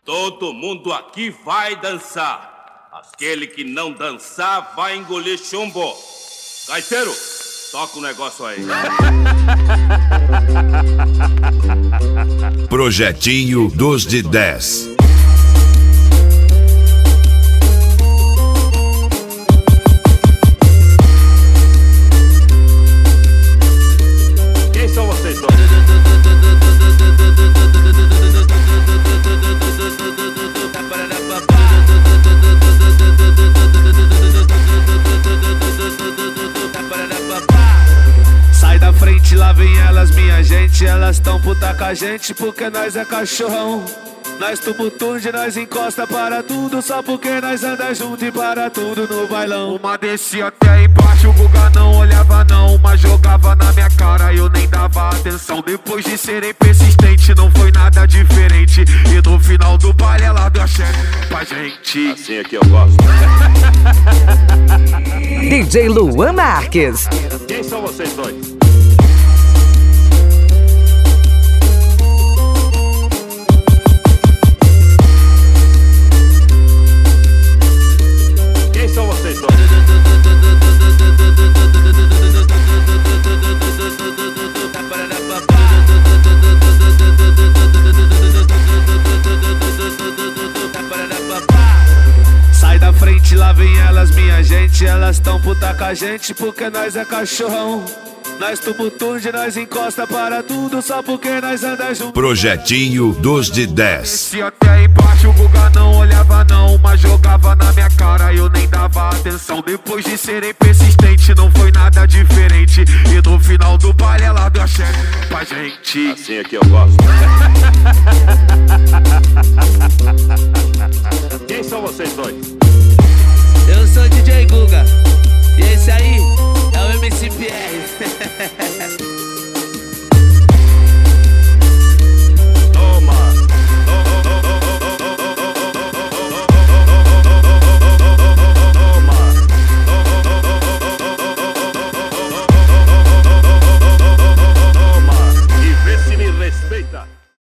Todo mundo aqui vai dançar. Aquele que não dançar vai engolir chumbo. Gaiteiro, toca o negócio aí. Projetinho dos de 10. Quem são vocês dois? Sai da frente, lá vem elas, minha gente. Elas tão puta com a gente porque nós é cachorrão. Nós tumultude, nós encosta para tudo, só porque nós anda junto e para tudo no bailão. Uma descia até embaixo, o Guga não olhava não. Uma jogava na minha cara e eu nem dava atenção. Depois de serem persistente, não foi nada diferente. E no final do baile ela deu a chefe pra gente. Assim é que eu gosto. DJ Luan Marques. Quem são vocês dois? Quem são vocês dois? Sai da frente, lá vem elas, minha gente. Elas tão puta com a gente porque nós é cachorrão. Nós tumultude, nós encosta para tudo, só porque nós anda junto. Projetinho dos de 10. Se até embaixo, o Guga não olhava não. Uma jogava na minha cara e eu nem dava atenção. Depois de serem persistente, não foi nada diferente. E no final do baile ela deu a chefe pra gente. Assim é que eu gosto. Quem são vocês dois? Eu sou o DJ Guga e esse aí é o MC Pierre.